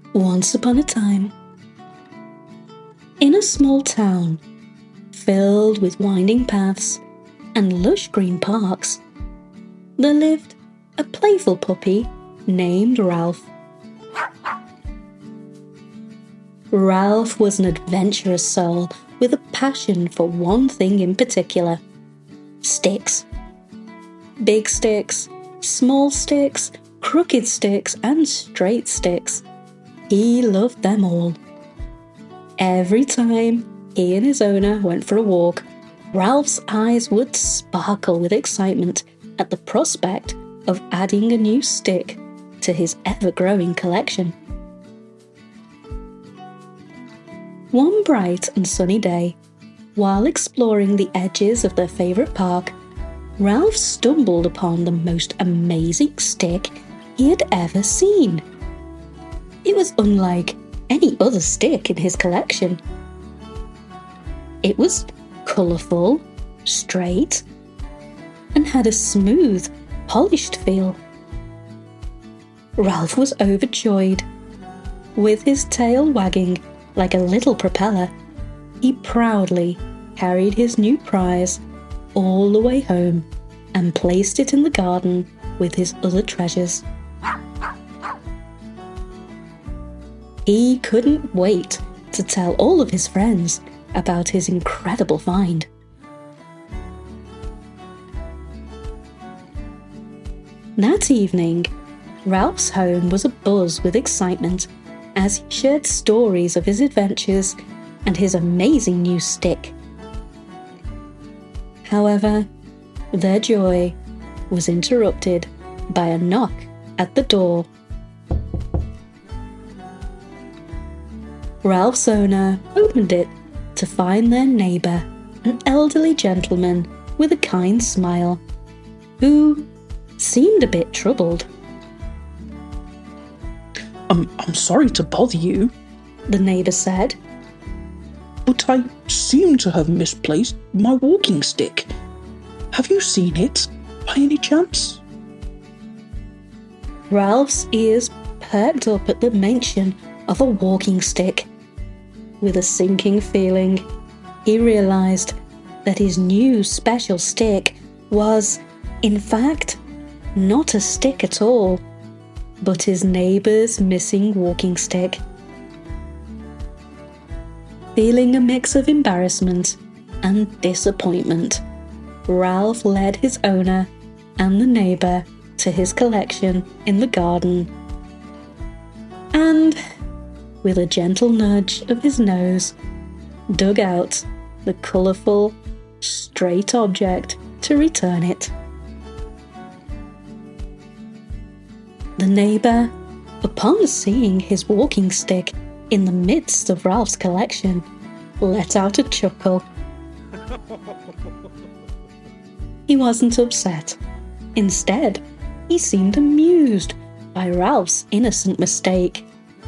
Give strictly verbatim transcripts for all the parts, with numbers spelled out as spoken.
Once upon a time, in a small town filled with winding paths and lush green parks, there lived a playful puppy named Ralph. Ralph was an adventurous soul with a passion for one thing in particular: sticks. Big sticks, small sticks, crooked sticks, and straight sticks. He loved them all. Every time he and his owner went for a walk, Ralph's eyes would sparkle with excitement at the prospect of adding a new stick to his ever-growing collection. One bright and sunny day, while exploring the edges of their favourite park, Ralph stumbled upon the most amazing stick he had ever seen. It was unlike any other stick in his collection. It was colourful, straight, and had a smooth, polished feel. Ralph was overjoyed. With his tail wagging like a little propeller, he proudly carried his new prize all the way home and placed it in the garden with his other treasures. He couldn't wait to tell all of his friends about his incredible find. That evening, Ralph's home was abuzz with excitement as he shared stories of his adventures and his amazing new stick. However, their joy was interrupted by a knock at the door. Ralph's owner opened it to find their neighbour, an elderly gentleman with a kind smile, who seemed a bit troubled. I'm, I'm sorry to bother you, the neighbour said, but I seem to have misplaced my walking stick. Have you seen it, by any chance? Ralph's ears perked up at the mention of a walking stick. With a sinking feeling, he realised that his new special stick was, in fact, not a stick at all, but his neighbour's missing walking stick. Feeling a mix of embarrassment and disappointment, Ralph led his owner and the neighbour to his collection in the garden, and, with a gentle nudge of his nose, dug out the colourful, straight object to return it. The neighbour, upon seeing his walking stick in the midst of Ralph's collection, let out a chuckle. He wasn't upset. Instead, he seemed amused by Ralph's innocent mistake.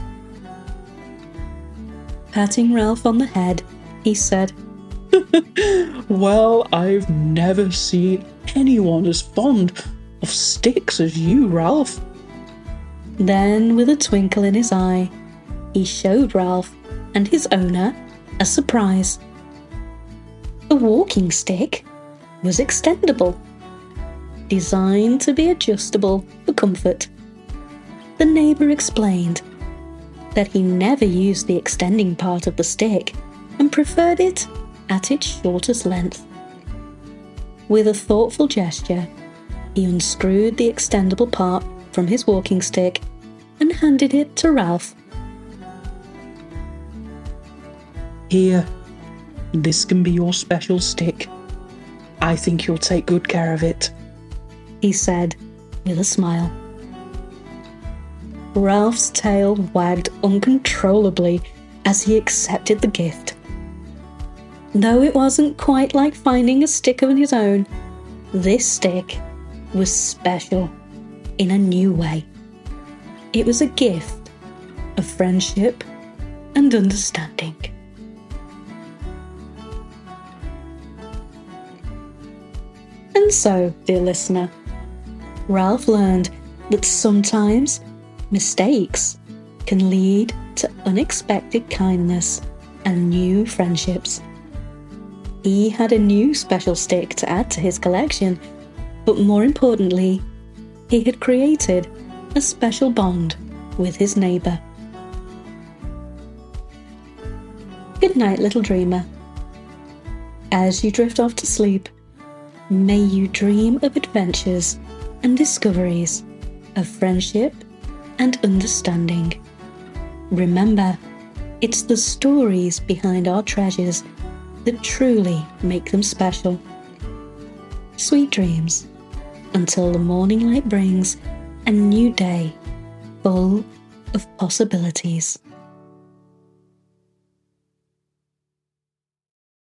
Patting Ralph on the head, he said, Well, I've never seen anyone as fond of sticks as you, Ralph. Then, with a twinkle in his eye, he showed Ralph and his owner a surprise. The walking stick was extendable, designed to be adjustable for comfort. The neighbour explained that he never used the extending part of the stick and preferred it at its shortest length. With a thoughtful gesture, he unscrewed the extendable part from his walking stick and handed it to Ralph. Here, this can be your special stick. I think you'll take good care of it, he said with a smile. Ralph's tail wagged uncontrollably as he accepted the gift. Though it wasn't quite like finding a stick of his own, this stick was special in a new way. It was a gift of friendship and understanding. And so, dear listener, Ralph learned that sometimes mistakes can lead to unexpected kindness and new friendships. He had a new special stick to add to his collection, but more importantly, he had created a special bond with his neighbour. Good night, little dreamer. As you drift off to sleep, may you dream of adventures and discoveries, of friendship and understanding. Remember, it's the stories behind our treasures that truly make them special. Sweet dreams, until the morning light brings a new day full of possibilities.